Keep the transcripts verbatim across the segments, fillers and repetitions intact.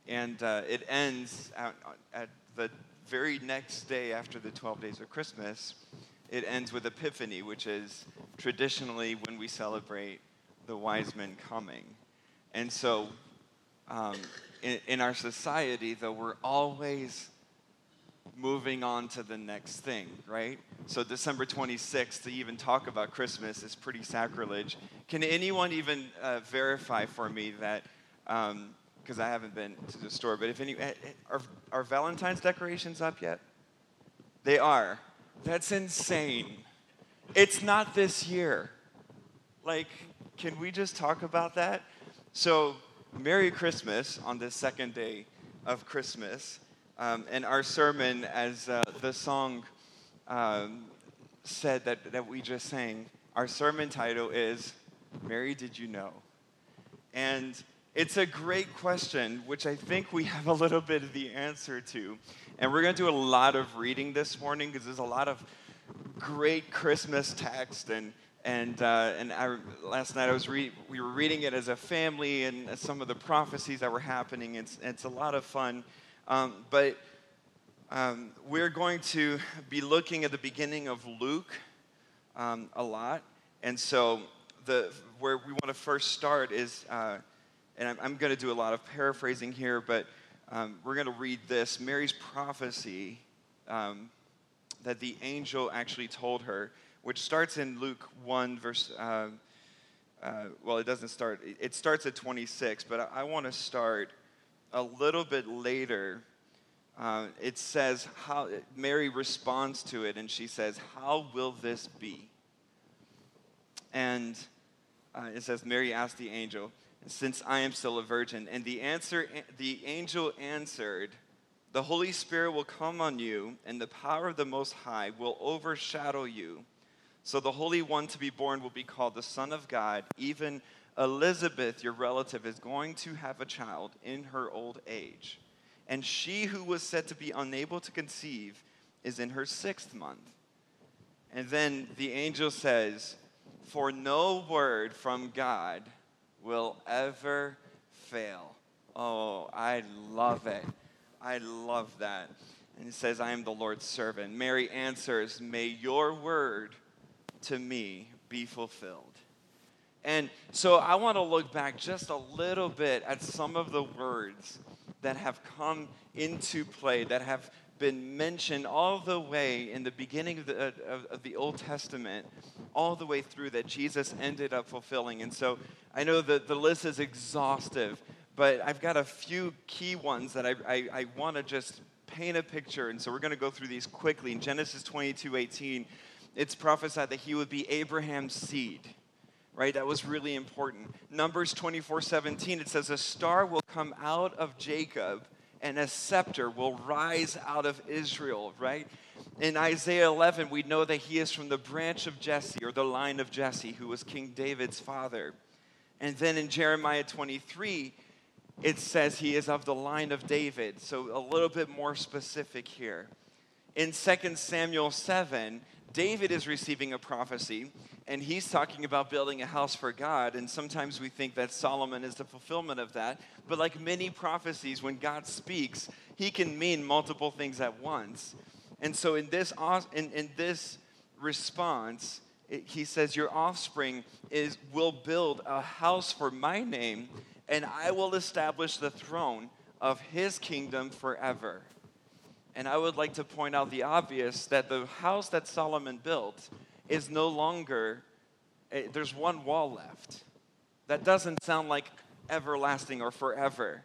And uh, it ends at, at the very next day after the twelve days of Christmas. It ends with Epiphany, which is traditionally when we celebrate the wise men coming. And so um, in, in our society, though, we're always moving on to the next thing, right? So December twenty-sixth, to even talk about Christmas is pretty sacrilege. Can anyone even uh, verify for me that, because um, I haven't been to the store, but if any, are, are Valentine's decorations up yet? They are. That's insane. It's not this year. Like, can we just talk about that? So, Merry Christmas on the second day of Christmas. Um, and our sermon, as uh, the song um, said that, that we just sang, our sermon title is, Mary, Did You Know? And it's a great question, which I think we have a little bit of the answer to. And we're going to do a lot of reading this morning because there's a lot of great Christmas text. And and uh, and I, last night I was re- we were reading it as a family and some of the prophecies that were happening. It's it's a lot of fun. Um, but um, we're going to be looking at the beginning of Luke um, a lot. And so the where we want to first start is, uh, and I'm, I'm going to do a lot of paraphrasing here, but um, we're going to read this, Mary's prophecy um, that the angel actually told her, which starts in Luke one, verse, uh, uh, well, it doesn't start, it starts at twenty-six, but I, I want to start a little bit later. Uh, it says, how Mary responds to it, and she says, how will this be? And uh, it says, Mary asked the angel, since I am still a virgin. And the answer, the angel answered, the Holy Spirit will come on you, and the power of the Most High will overshadow you. So the Holy One to be born will be called the Son of God. Even Elizabeth, your relative, is going to have a child in her old age. And she who was said to be unable to conceive is in her sixth month. And then the angel says, for no word from God will ever fail. Oh, I love it. I love that. And it says, I am the Lord's servant. Mary answers, may your word to me be fulfilled. And so I want to look back just a little bit at some of the words that have come into play, that have been mentioned all the way in the beginning of the, of, of the Old Testament, all the way through that Jesus ended up fulfilling. And so I know that the list is exhaustive, but I've got a few key ones that I, I, I want to just paint a picture. And so we're going to go through these quickly. In Genesis twenty-two eighteen, it's prophesied that he would be Abraham's seed. Right, that was really important. Numbers twenty-four seventeen, it says, a star will come out of Jacob and a scepter will rise out of Israel, right? In Isaiah eleven, we know that he is from the branch of Jesse, or the line of Jesse, who was King David's father. And then in Jeremiah twenty-three, it says he is of the line of David, so a little bit more specific here. In Second Samuel seven, David is receiving a prophecy, and he's talking about building a house for God, and sometimes we think that Solomon is the fulfillment of that, but like many prophecies, when God speaks, he can mean multiple things at once. And so in this in, in this response, it, he says, your offspring is will build a house for my name, and I will establish the throne of his kingdom forever. And I would like to point out the obvious, that the house that Solomon built is no longer, there's one wall left. That doesn't sound like everlasting or forever.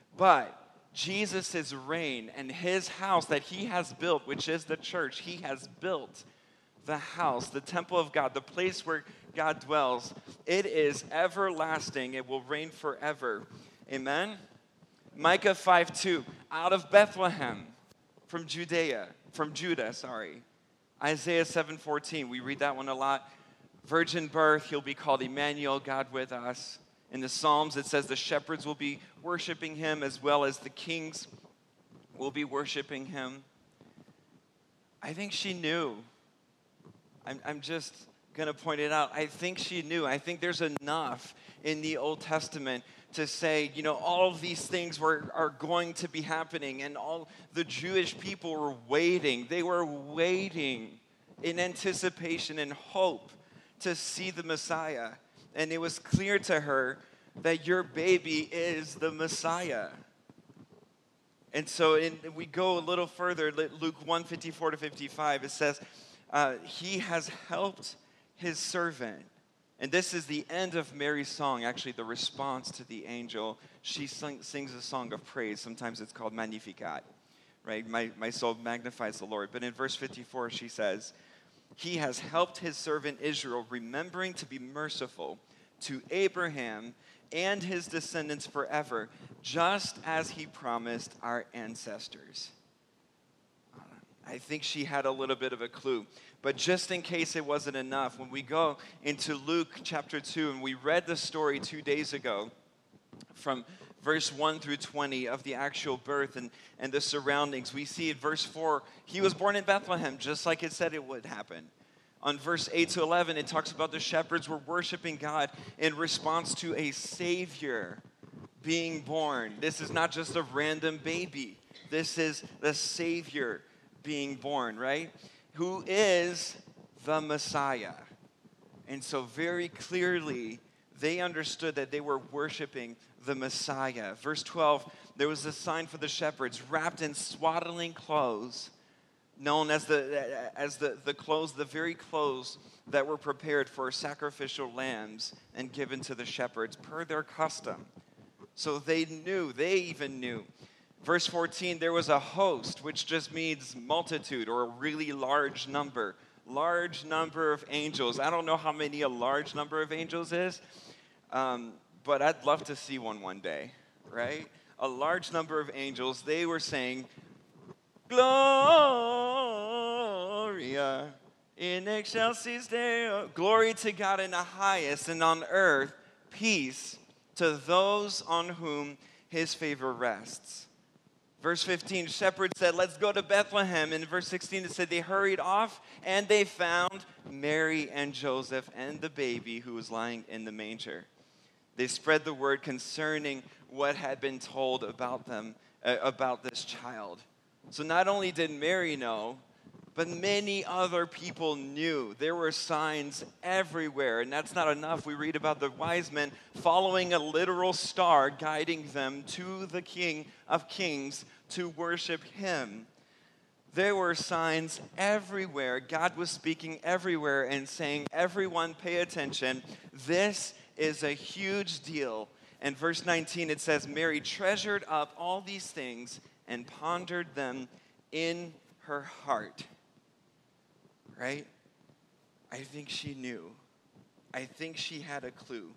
But Jesus' reign and his house that he has built, which is the church, he has built the house, the temple of God, the place where God dwells. It is everlasting. It will reign forever. Amen? Micah five two, out of Bethlehem, from Judea, from Judah, sorry. Isaiah seven fourteen, we read that one a lot. Virgin birth, he'll be called Emmanuel, God with us. In the Psalms, it says the shepherds will be worshiping him as well as the kings will be worshiping him. I think she knew. I'm, I'm just going to point it out. I think she knew. I think there's enough in the Old Testament to say, you know, all of these things were are going to be happening, and all the Jewish people were waiting. They were waiting in anticipation and hope to see the Messiah. And it was clear to her that your baby is the Messiah. And so in, we go a little further, Luke one fifty-four to fifty-five, it says, uh, he has helped his servant. And this is the end of Mary's song, actually the response to the angel. She sing, sings a song of praise. Sometimes it's called Magnificat, right? My, my soul magnifies the Lord. But in verse fifty-four, she says, he has helped his servant Israel, remembering to be merciful to Abraham and his descendants forever, just as he promised our ancestors. I think she had a little bit of a clue. But just in case it wasn't enough, when we go into Luke chapter two, and we read the story two days ago from verse one through twenty of the actual birth and, and the surroundings, we see in verse four, he was born in Bethlehem, just like it said it would happen. On verse eight to eleven, it talks about the shepherds were worshiping God in response to a Savior being born. This is not just a random baby. This is the Savior being born, right? Who is the Messiah. And so very clearly, they understood that they were worshiping the Messiah. Verse twelve, there was a sign for the shepherds wrapped in swaddling clothes, known as the as the, the clothes, the very clothes that were prepared for sacrificial lambs and given to the shepherds per their custom. So they knew, they even knew. Verse fourteen, there was a host, which just means multitude or a really large number. Large number of angels. I don't know how many a large number of angels is, um, but I'd love to see one one day, right? A large number of angels, they were saying, Gloria in excelsis Deo. Glory to God in the highest, and on earth, peace to those on whom his favor rests. Verse fifteen, shepherds said, let's go to Bethlehem. In verse sixteen, it said they hurried off and they found Mary and Joseph and the baby who was lying in the manger. They spread the word concerning what had been told about them, uh, about this child. So not only did Mary know, but many other people knew. There were signs everywhere, and that's not enough. We read about the wise men following a literal star, guiding them to the King of Kings to worship him. There were signs everywhere. God was speaking everywhere and saying, everyone pay attention. This is a huge deal. And verse nineteen, it says, Mary treasured up all these things and pondered them in her heart. Right? I think she knew. I think she had a clue.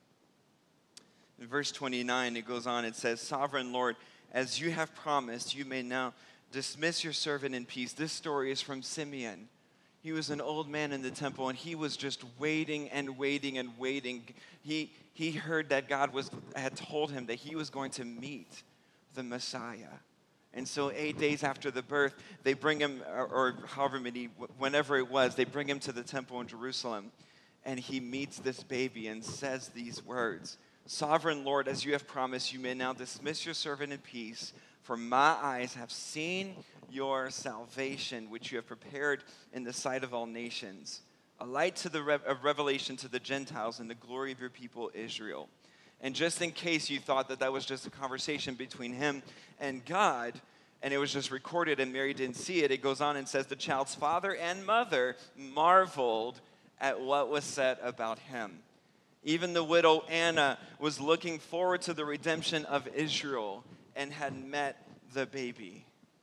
In verse twenty-nine, it goes on, it says, Sovereign Lord, as you have promised, you may now dismiss your servant in peace. This story is from Simeon. He was an old man in the temple, and he was just waiting and waiting and waiting. He, he heard that God was had told him that he was going to meet the Messiah. And so eight days after the birth, they bring him, or, or however many, whenever it was, they bring him to the temple in Jerusalem. And he meets this baby and says these words, Sovereign Lord, as you have promised, you may now dismiss your servant in peace, for my eyes have seen your salvation, which you have prepared in the sight of all nations, a light to the rev- a revelation to the Gentiles and the glory of your people Israel. And just in case you thought that that was just a conversation between him and God, and it was just recorded and Mary didn't see it, it goes on and says the child's father and mother marveled at what was said about him. Even the widow Anna was looking forward to the redemption of Israel and had met the baby.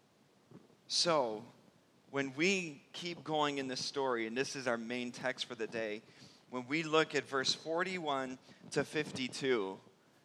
So, when we keep going in this story, and this is our main text for the day, when we look at verse forty-one to fifty-two,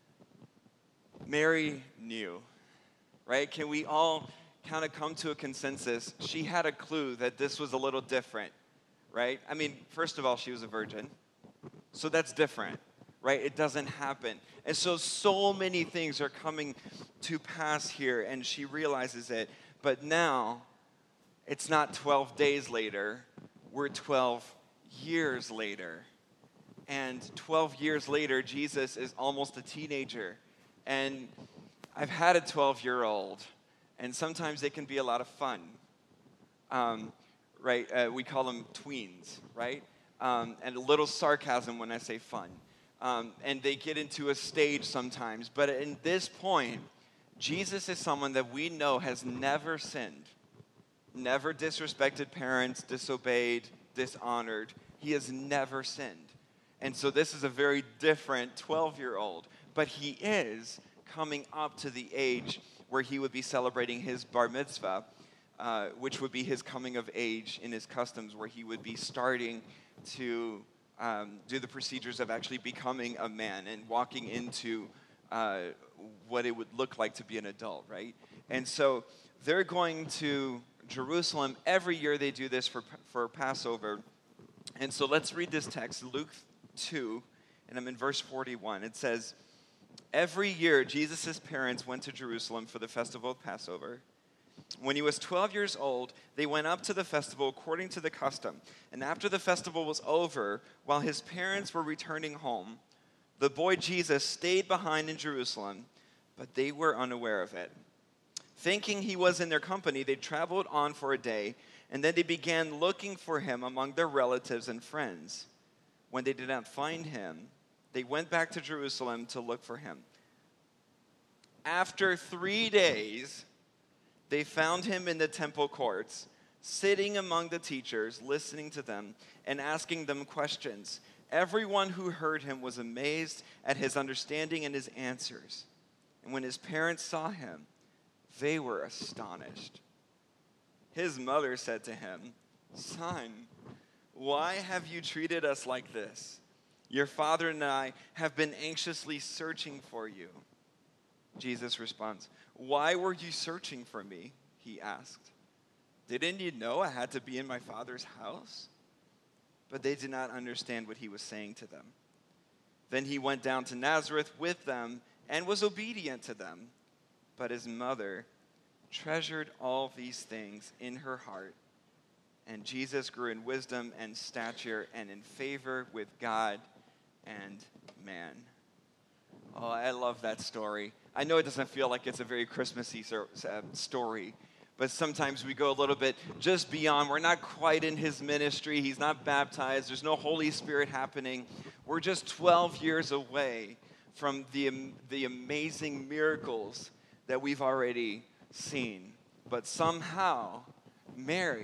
Mary knew, right? Can we all kind of come to a consensus? She had a clue that this was a little different, right? I mean, first of all, she was a virgin, so that's different, right? It doesn't happen. And so, so many things are coming to pass here, and she realizes it. But now, it's not twelve days later, we're twelve years later. And twelve years later, Jesus is almost a teenager. And I've had a twelve-year-old, and sometimes they can be a lot of fun. Um, right? Uh, we call them tweens, right? Um, and a little sarcasm when I say fun. Um, and they get into a stage sometimes. But in this point, Jesus is someone that we know has never sinned, never disrespected parents, disobeyed, dishonored. He has never sinned. And so this is a very different twelve-year-old. But he is coming up to the age where he would be celebrating his bar mitzvah, uh, which would be his coming of age in his customs, where he would be starting to um, do the procedures of actually becoming a man and walking into uh, what it would look like to be an adult, right? And so they're going to Jerusalem. Every year they do this for, for Passover. And so let's read this text, Luke two, and I'm in verse forty-one. It says, every year Jesus' parents went to Jerusalem for the festival of Passover. When he was twelve years old, they went up to the festival according to the custom. And after the festival was over, while his parents were returning home, the boy Jesus stayed behind in Jerusalem, but they were unaware of it. Thinking he was in their company, they traveled on for a day, and then they began looking for him among their relatives and friends. When they did not find him, they went back to Jerusalem to look for him. After three days, they found him in the temple courts, sitting among the teachers, listening to them and asking them questions. Everyone who heard him was amazed at his understanding and his answers. And when his parents saw him, they were astonished. His mother said to him, "Son, why have you treated us like this? Your father and I have been anxiously searching for you." Jesus responds, "Why were you searching for me?" he asked. "Didn't you know I had to be in my father's house?" But they did not understand what he was saying to them. Then he went down to Nazareth with them and was obedient to them. But his mother treasured all these things in her heart. And Jesus grew in wisdom and stature and in favor with God and man. Oh, I love that story. I know it doesn't feel like it's a very Christmassy story, but sometimes we go a little bit just beyond. We're not quite in his ministry. He's not baptized. There's no Holy Spirit happening. We're just twelve years away from the, the amazing miracles that we've already seen. But somehow, Mary,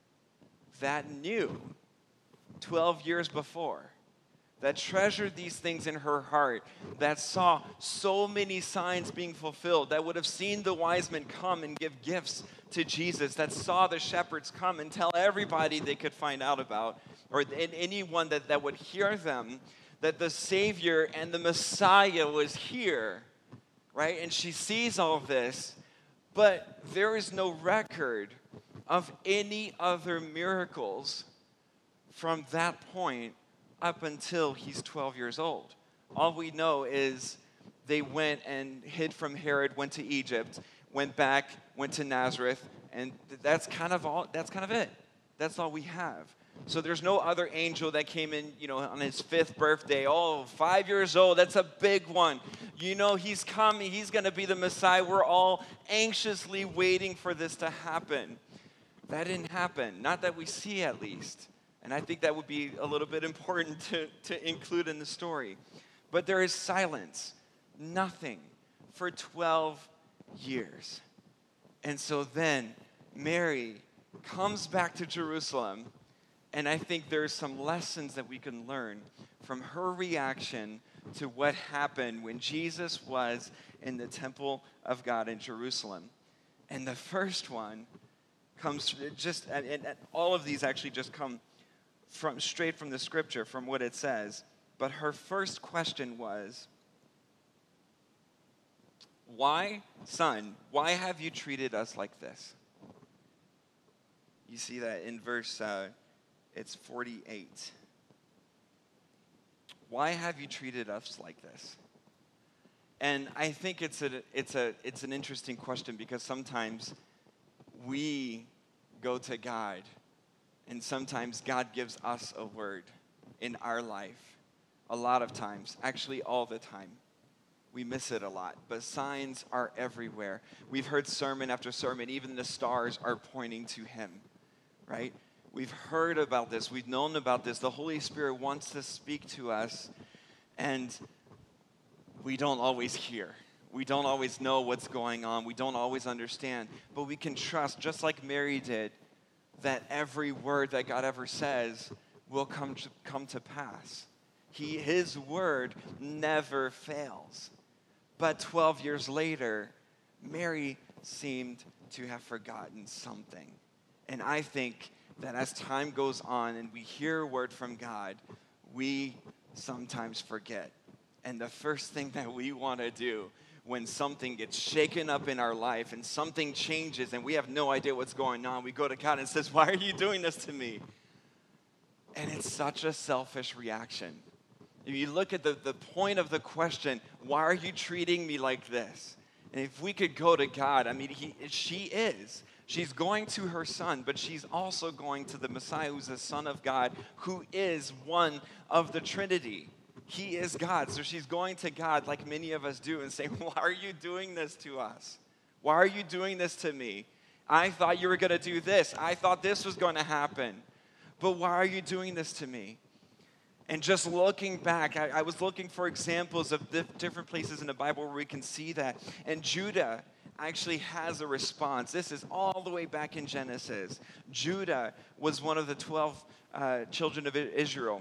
that knew twelve years before, that treasured these things in her heart, that saw so many signs being fulfilled, that would have seen the wise men come and give gifts to Jesus, that saw the shepherds come and tell everybody they could find out about, or anyone that, that would hear them, that the Savior and the Messiah was here, right? And she sees all this, but there is no record of any other miracles from that point up until he's twelve years old. All we know is they went and hid from Herod, went to Egypt, went back, went to Nazareth, and that's kind of all. That's kind of it. That's all we have. So there's no other angel that came in, you know, on his fifth birthday. Oh, five years old. That's a big one. You know, he's coming. He's going to be the Messiah. We're all anxiously waiting for this to happen. That didn't happen. Not that we see, at least. And I think that would be a little bit important to, to include in the story. But there is silence. Nothing for twelve years. And so then Mary comes back to Jerusalem. And I think there's some lessons that we can learn from her reaction to what happened when Jesus was in the temple of God in Jerusalem. And the first one comes just, and, and all of these actually just come from straight from the scripture, from what it says. But her first question was, "Why, son, why have you treated us like this?" You see that in verse, uh, it's forty-eight. Why have you treated us like this? And I think it's a, it's a, it's an interesting question, because sometimes we go to God And sometimes God gives us a word in our life. A lot of times, actually all the time. We miss it a lot, but signs are everywhere. We've heard sermon after sermon, even the stars are pointing to him, right? We've heard about this, we've known about this. The Holy Spirit wants to speak to us, and we don't always hear. We don't always know what's going on. We don't always understand, but we can trust, just like Mary did, that every word that God ever says will come to, come to pass. He, his word never fails. But twelve years later, Mary seemed to have forgotten something. And I think that as time goes on and we hear a word from God, we sometimes forget. And the first thing that we want to do when something gets shaken up in our life and something changes and we have no idea what's going on, we go to God and says, "Why are you doing this to me?" And it's such a selfish reaction. If you look at the, the point of the question, why are you treating me like this? And if we could go to God, I mean, he, she is. She's going to her son, but she's also going to the Messiah, who's the Son of God, who is one of the Trinity. He is God. So she's going to God like many of us do and saying, "Why are you doing this to us? Why are you doing this to me? I thought you were going to do this. I thought this was going to happen. But why are you doing this to me?" And just looking back, I, I was looking for examples of the different places in the Bible where we can see that. And Judah actually has a response. This is all the way back in Genesis. Judah was one of the twelve uh, children of Israel.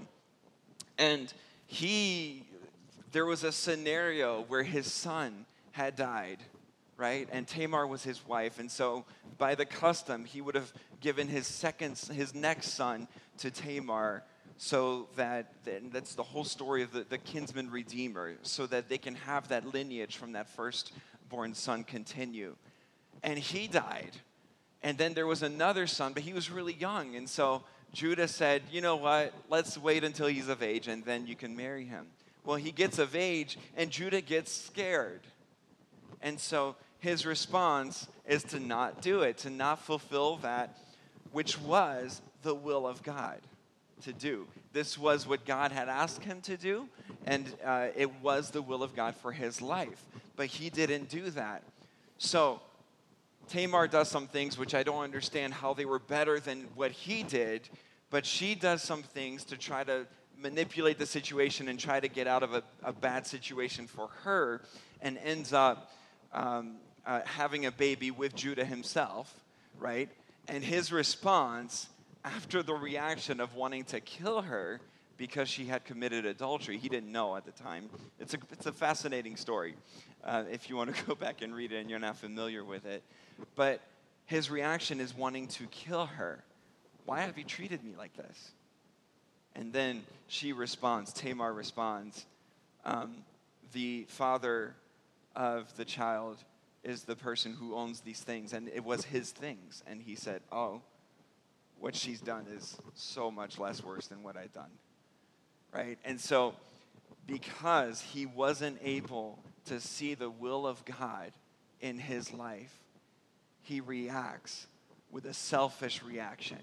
And he, there was a scenario where his son had died, right? And Tamar was his wife. And so by the custom, he would have given his second, his next son to Tamar, so that, and that's the whole story of the, the kinsman redeemer, so that they can have that lineage from that firstborn son continue. And he died. And then there was another son, but he was really young. And so Judah said, "You know what, let's wait until he's of age and then you can marry him." Well, he gets of age and Judah gets scared. And so his response is to not do it, to not fulfill that which was the will of God to do. This was what God had asked him to do, and uh, it was the will of God for his life. But he didn't do that. So Tamar does some things which I don't understand how they were better than what he did, but she does some things to try to manipulate the situation and try to get out of a, a bad situation for her, and ends up um, uh, having a baby with Judah himself, right? And his response, after the reaction of wanting to kill her because she had committed adultery, he didn't know at the time. It's a, it's a fascinating story uh, if you want to go back and read it and you're not familiar with it. But his reaction is wanting to kill her. "Why have you treated me like this?" And then she responds, Tamar responds, um, "The father of the child is the person who owns these things, and it was his things." And he said, "Oh, what she's done is so much less worse than what I've done," right? And so because he wasn't able to see the will of God in his life, he reacts with a selfish reaction.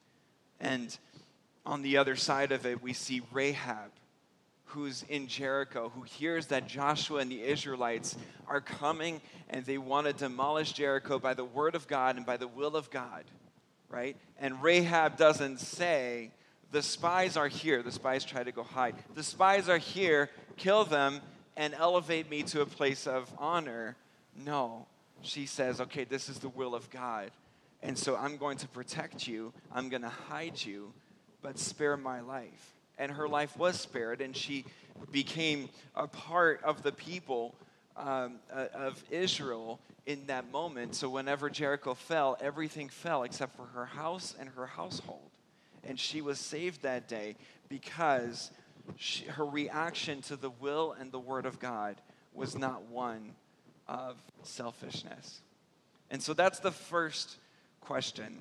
And on the other side of it, we see Rahab, who's in Jericho, who hears that Joshua and the Israelites are coming and they want to demolish Jericho by the word of God and by the will of God. Right? And Rahab doesn't say, "The spies are here." The spies try to go hide. "The spies are here, kill them, and elevate me to a place of honor." No. She says, "Okay, this is the will of God. And so I'm going to protect you. I'm going to hide you, but spare my life." And her life was spared, and she became a part of the people um, uh, of Israel in that moment. So whenever Jericho fell, everything fell except for her house and her household. And she was saved that day because she, her reaction to the will and the word of God was not one of selfishness. And so that's the first question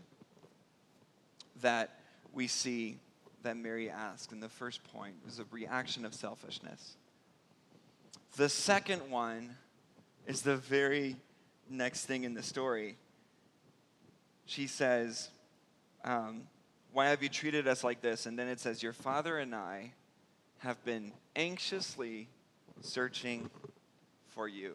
that we see that Mary asked in the first point, is a reaction of selfishness. The second one is the very next thing in the story. She says, um, why have you treated us like this? And then it says, your father and I have been anxiously searching for you.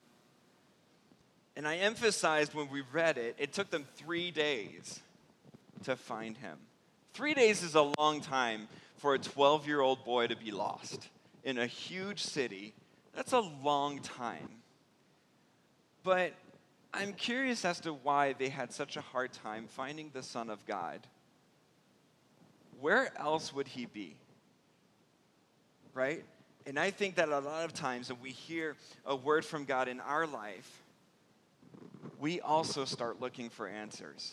And I emphasized when we read it, it took them three days to find him. Three days is a long time for a twelve-year-old boy to be lost in a huge city. That's a long time. But I'm curious as to why they had such a hard time finding the Son of God. Where else would he be? Right? And I think that a lot of times when we hear a word from God in our life, we also start looking for answers.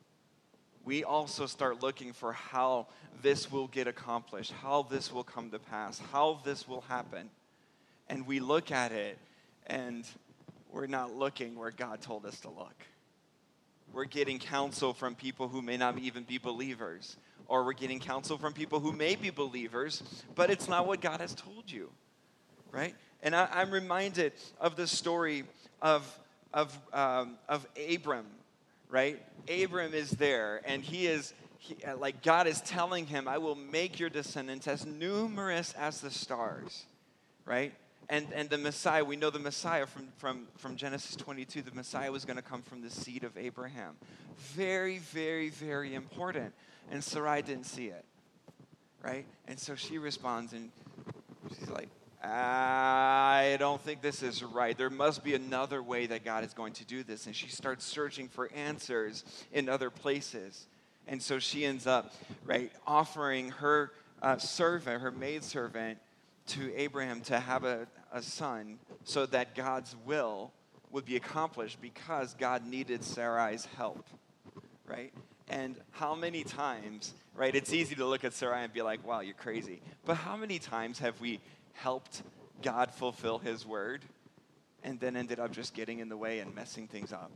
We also start looking for how this will get accomplished, how this will come to pass, how this will happen. And we look at it and we're not looking where God told us to look. We're getting counsel from people who may not even be believers, or we're getting counsel from people who may be believers, but it's not what God has told you, right? And I, I'm reminded of the story of of um, of Abram, right? Abram is there, and he is he, like God is telling him, "I will make your descendants as numerous as the stars," right? And and the Messiah, we know the Messiah from, from, from Genesis twenty-two, the Messiah was going to come from the seed of Abraham. Very, very, very important. And Sarai didn't see it, right? And so she responds, and she's like, I don't think this is right. There must be another way that God is going to do this. And she starts searching for answers in other places. And so she ends up, right, offering her uh, servant, her maidservant, to Abraham to have a, a son so that God's will would be accomplished because God needed Sarai's help, right? And how many times, right, it's easy to look at Sarai and be like, wow, you're crazy. But how many times have we helped God fulfill his word and then ended up just getting in the way and messing things up,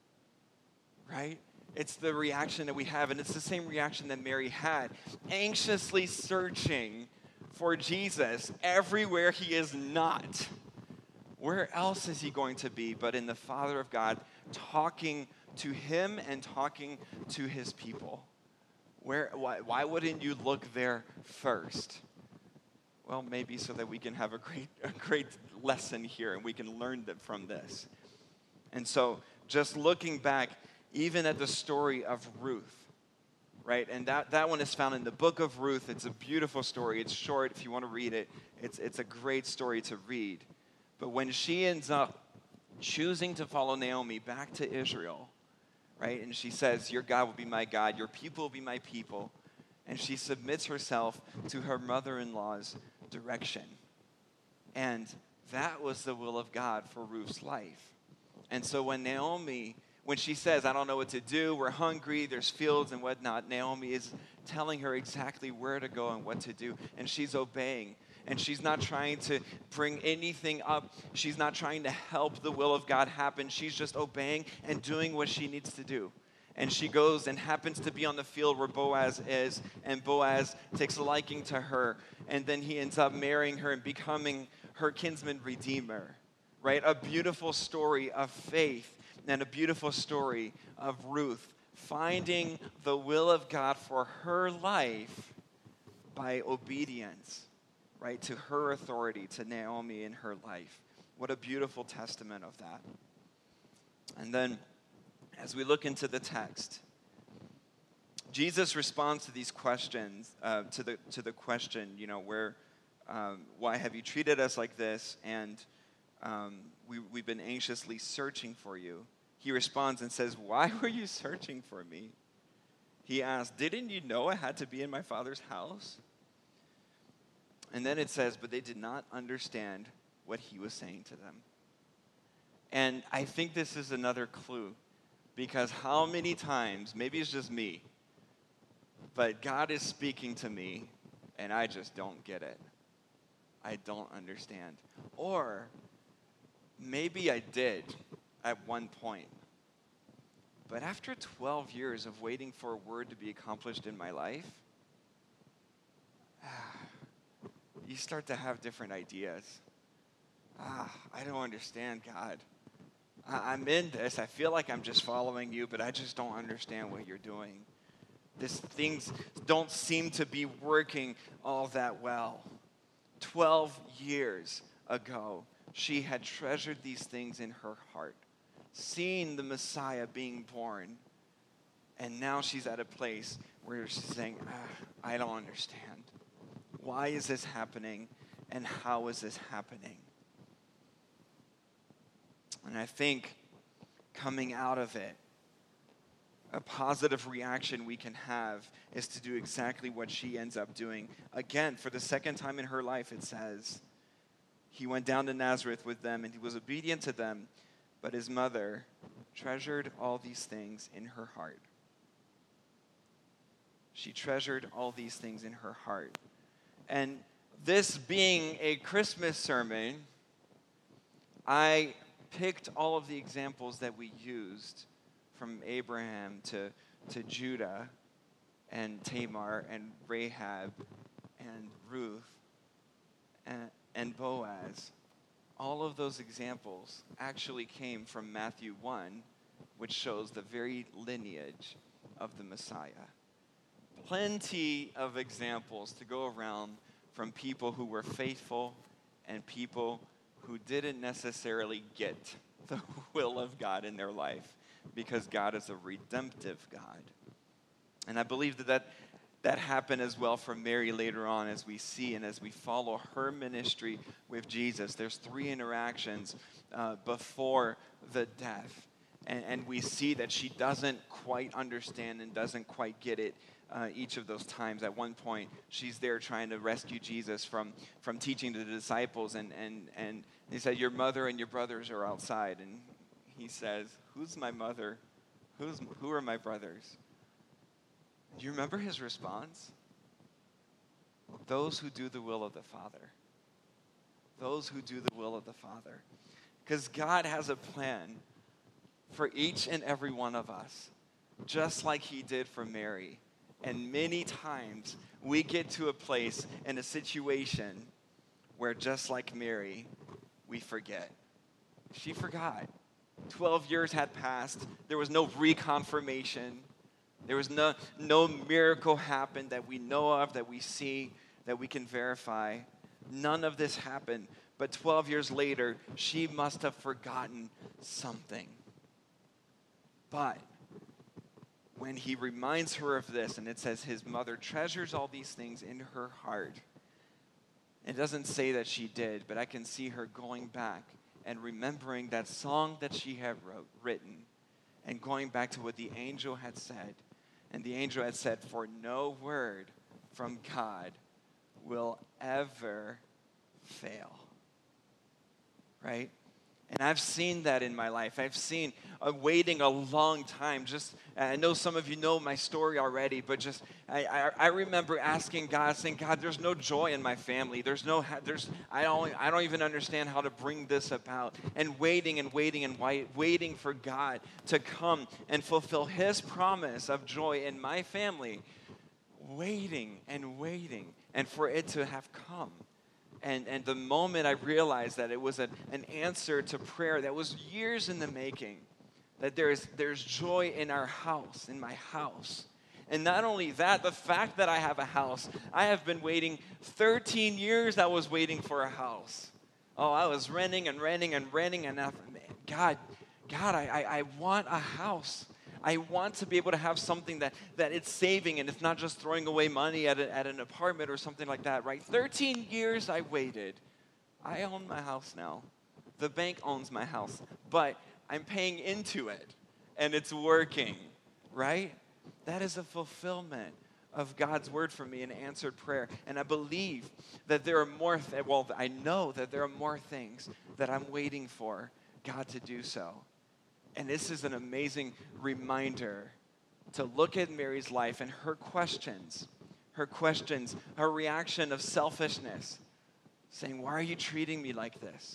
right? It's the reaction that we have, and it's the same reaction that Mary had, anxiously searching for Jesus everywhere he is not. Where else is he going to be but in the Father of God, talking to him and talking to his people? Where? Why, why wouldn't you look there first? Well, maybe so that we can have a great, a great lesson here and we can learn that from this. And so, just looking back, even at the story of Ruth, right? And that, that one is found in the book of Ruth. It's a beautiful story. It's short. If you want to read it, it's, it's a great story to read. But when she ends up choosing to follow Naomi back to Israel, right? And she says, your God will be my God. Your people will be my people. And she submits herself to her mother-in-law's direction. And that was the will of God for Ruth's life. And so when Naomi... When she says, I don't know what to do, we're hungry, there's fields and whatnot, Naomi is telling her exactly where to go and what to do. And she's obeying. And she's not trying to bring anything up. She's not trying to help the will of God happen. She's just obeying and doing what she needs to do. And she goes and happens to be on the field where Boaz is. And Boaz takes a liking to her. And then he ends up marrying her and becoming her kinsman redeemer. Right? A beautiful story of faith. And a beautiful story of Ruth finding the will of God for her life by obedience, right, to her authority, to Naomi in her life. What a beautiful testament of that. And then, as we look into the text, Jesus responds to these questions, uh, to the to the question, you know, where, um, why have you treated us like this? And um, we, we've been anxiously searching for you. He responds and says, why were you searching for me? He asked, didn't you know I had to be in my Father's house? And then it says, but they did not understand what he was saying to them. And I think this is another clue, because how many times, maybe it's just me, but God is speaking to me and I just don't get it. I don't understand. Or maybe I did at one point. But after twelve years of waiting for a word to be accomplished in my life, you start to have different ideas. Ah, I don't understand, God. I- I'm in this. I feel like I'm just following you, but I just don't understand what you're doing. This things don't seem to be working all that well. Twelve years ago, she had treasured these things in her heart, seeing the Messiah being born. And now she's at a place where she's saying, ah, I don't understand. Why is this happening? And how is this happening? And I think coming out of it, a positive reaction we can have is to do exactly what she ends up doing. Again, for the second time in her life, it says, he went down to Nazareth with them, and he was obedient to them, but his mother treasured all these things in her heart. She treasured all these things in her heart. And this being a Christmas sermon, I picked all of the examples that we used from Abraham to, to Judah and Tamar and Rahab and Ruth and, and Boaz. All of those examples actually came from Matthew one, which shows the very lineage of the Messiah. Plenty of examples to go around from people who were faithful and people who didn't necessarily get the will of God in their life, because God is a redemptive God. And I believe that that, that happened as well for Mary later on, as we see and as we follow her ministry with Jesus. There's three interactions uh, before the death. And, and we see that she doesn't quite understand and doesn't quite get it uh, each of those times. At one point, she's there trying to rescue Jesus from, from teaching the disciples. And, and, and he said, your mother and your brothers are outside. And he says, who's my mother? Who's, who are my brothers? Do you remember his response? Those who do the will of the Father. Those who do the will of the Father. Because God has a plan for each and every one of us, just like he did for Mary. And many times we get to a place in a situation where, just like Mary, we forget. She forgot. Twelve years had passed. There was no reconfirmation. There was no, no miracle happened that we know of, that we see, that we can verify. None of this happened. But twelve years later, she must have forgotten something. But when he reminds her of this, and it says his mother treasures all these things in her heart, it doesn't say that she did, but I can see her going back and remembering that song that she had wrote, written, and going back to what the angel had said. And the angel had said, for no word from God will ever fail. Right? And I've seen that in my life. I've seen uh, waiting a long time. Just, I know some of you know my story already, but just, I, I, I remember asking God, saying, God, there's no joy in my family. There's no, there's, I don't, I don't even understand how to bring this about. And waiting and waiting and wait, waiting for God to come and fulfill his promise of joy in my family. Waiting and waiting, and for it to have come. And and the moment I realized that it was a, an answer to prayer that was years in the making, that there's there's joy in our house, in my house. And not only that, the fact that I have a house, I have been waiting thirteen years. I was waiting for a house. Oh, I was renting and renting and renting, and I, God, God, I, I I want a house. I want to be able to have something that, that it's saving, and it's not just throwing away money at, a, at an apartment or something like that, right? thirteen years I waited. I own my house now. The bank owns my house, but I'm paying into it, and it's working, right? That is a fulfillment of God's word for me, an answered prayer. And I believe that there are more, th- well, I know that there are more things that I'm waiting for God to do so. And this is an amazing reminder to look at Mary's life and her questions, her questions, her reaction of selfishness, saying, why are you treating me like this?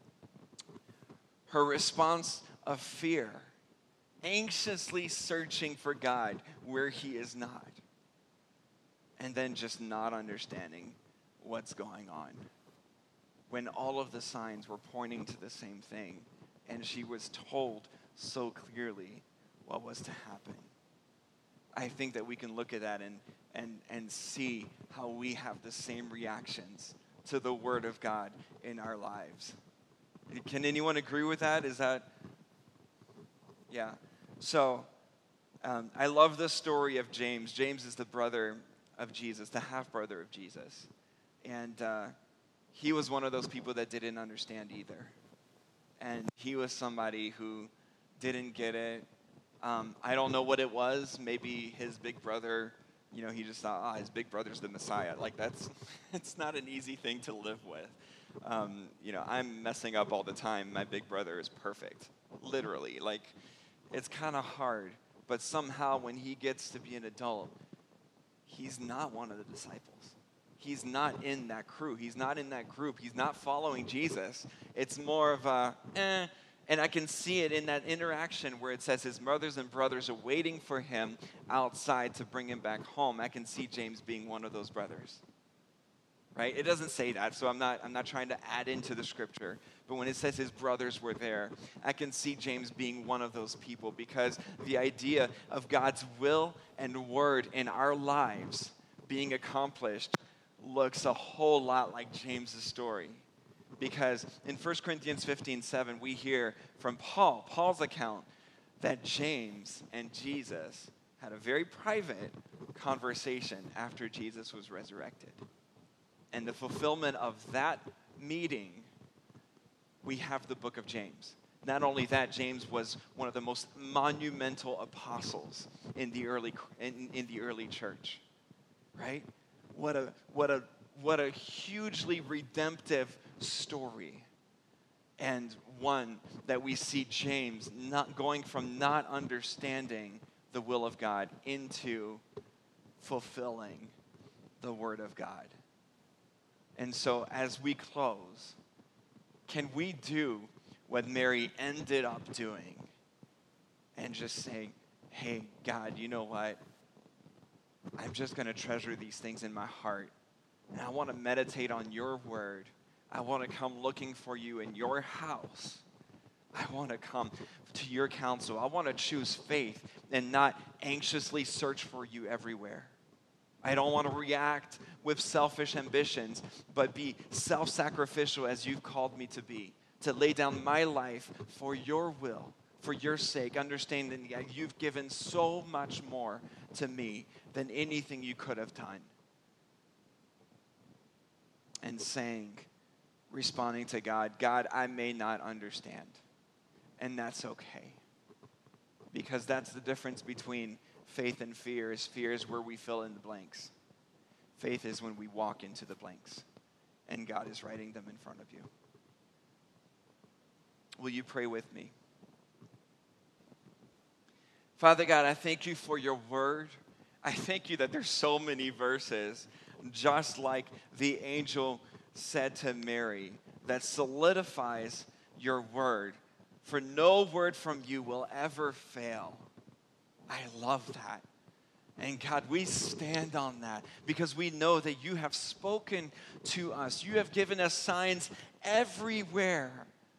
Her response of fear, anxiously searching for God where he is not, and then just not understanding what's going on when all of the signs were pointing to the same thing. And she was told so clearly what was to happen. I think that we can look at that and, and, and see how we have the same reactions to the Word of God in our lives. Can anyone agree with that? Is that, yeah. So, um, I love the story of James. James is the brother of Jesus, the half-brother of Jesus. And uh, he was one of those people that didn't understand either. And he was somebody who didn't get it. Um, I don't know what it was. Maybe his big brother, you know, he just thought, ah, his big brother's the Messiah. Like, that's, it's not an easy thing to live with. Um, you know, I'm messing up all the time. My big brother is perfect, literally. Like, it's kind of hard. But somehow when he gets to be an adult, he's not one of the disciples. He's not in that crew. He's not in that group. He's not following Jesus. It's more of a, eh. And I can see it in that interaction where it says his mothers and brothers are waiting for him outside to bring him back home. I can see James being one of those brothers. Right? It doesn't say that, so I'm not I'm not trying to add into the scripture. But when it says his brothers were there, I can see James being one of those people, because the idea of God's will and word in our lives being accomplished looks a whole lot like James's story. Because in First Corinthians fifteen seven, we hear from Paul, Paul's account, that James and Jesus had a very private conversation after Jesus was resurrected. And the fulfillment of that meeting, we have the book of James. Not only that, James was one of the most monumental apostles in the early in, in the early church. Right? What a what a what a hugely redemptive story. And one that we see James not going from not understanding the will of God into fulfilling the word of God. And so as we close, can we do what Mary ended up doing and just saying, hey, God, you know what? I'm just going to treasure these things in my heart. And I want to meditate on your word. I want to come looking for you in your house. I want to come to your counsel. I want to choose faith and not anxiously search for you everywhere. I don't want to react with selfish ambitions, but be self-sacrificial as you've called me to be, to lay down my life for your will, for your sake, understanding that you've given so much more to me than anything you could have done. And saying, responding to God, God, I may not understand, and that's okay. Because that's the difference between faith and fear. Is fear is where we fill in the blanks. Faith is when we walk into the blanks, and God is writing them in front of you. Will you pray with me? Father God, I thank you for your word. I thank you that there's so many verses, just like the angel said to Mary, that solidifies your word. For no word from you will ever fail. I love that. And God, we stand on that because we know that you have spoken to us. You have given us signs everywhere.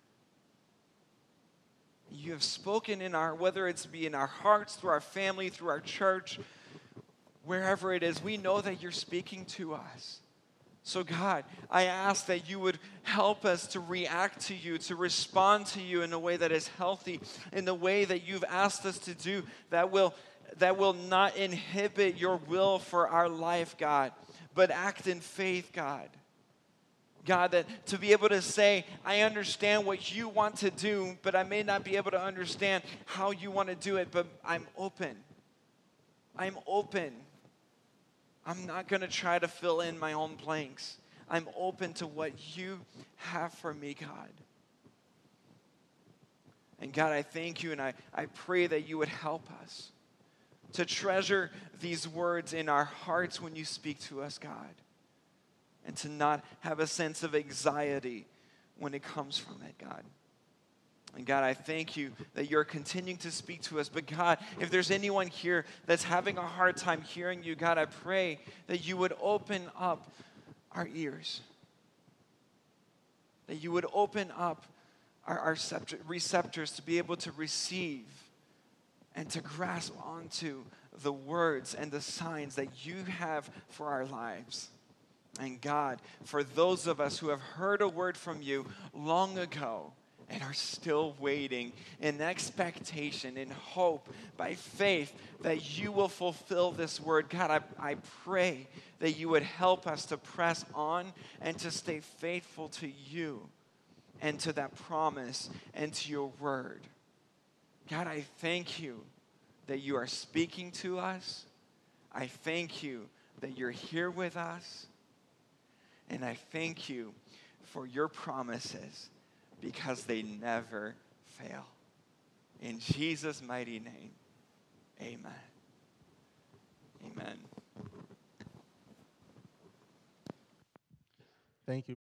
You have spoken in our, whether it's be in our hearts, through our family, through our church, wherever it is, we know that you're speaking to us. So God, I ask that you would help us to react to you, to respond to you in a way that is healthy, in the way that you've asked us to do, that will, that will not inhibit your will for our life, God, but act in faith, God. God, that to be able to say, I understand what you want to do, but I may not be able to understand how you want to do it, but I'm open. I'm open. I'm not going to try to fill in my own blanks. I'm open to what you have for me, God. And God, I thank you, and I, I pray that you would help us to treasure these words in our hearts when you speak to us, God. And to not have a sense of anxiety when it comes from it, God. And God, I thank you that you're continuing to speak to us. But God, if there's anyone here that's having a hard time hearing you, God, I pray that you would open up our ears. That you would open up our, our receptors to be able to receive and to grasp onto the words and the signs that you have for our lives. And God, for those of us who have heard a word from you long ago and are still waiting in expectation, in hope, by faith that you will fulfill this word, God, I, I pray that you would help us to press on and to stay faithful to you and to that promise and to your word. God, I thank you that you are speaking to us. I thank you that you're here with us. And I thank you for your promises because they never fail. In Jesus' mighty name, amen. Amen. Thank you.